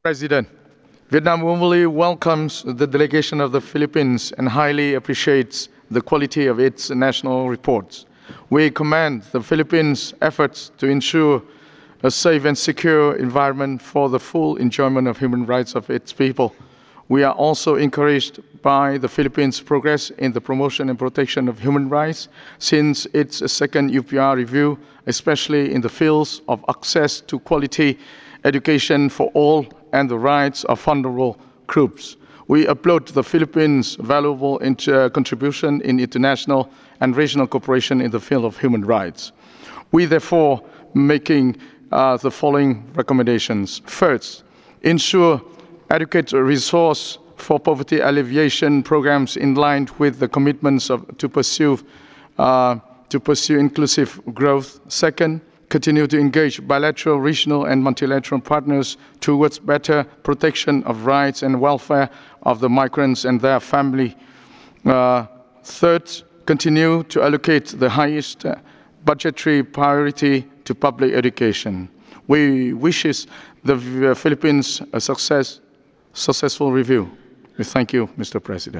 President, Vietnam warmly welcomes the delegation of the Philippines and highly appreciates the quality of its national reports. We commend the Philippines' efforts to ensure a safe and secure environment for the full enjoyment of human rights of its people. We are also encouraged by the Philippines' progress in the promotion and protection of human rights since its second UPR review, especially in the fields of access to quality education for all and the rights of vulnerable groups. We applaud the Philippines' valuable contribution in international and regional cooperation in the field of human rights. We therefore making the following recommendations. First, ensure adequate resource for poverty alleviation programs in line with the commitments to pursue inclusive growth. Second, continue to engage bilateral, regional, and multilateral partners towards better protection of rights and welfare of the migrants and their family. Third, continue to allocate the highest budgetary priority to public education. We wish the Philippines a successful review. We thank you, Mr. President.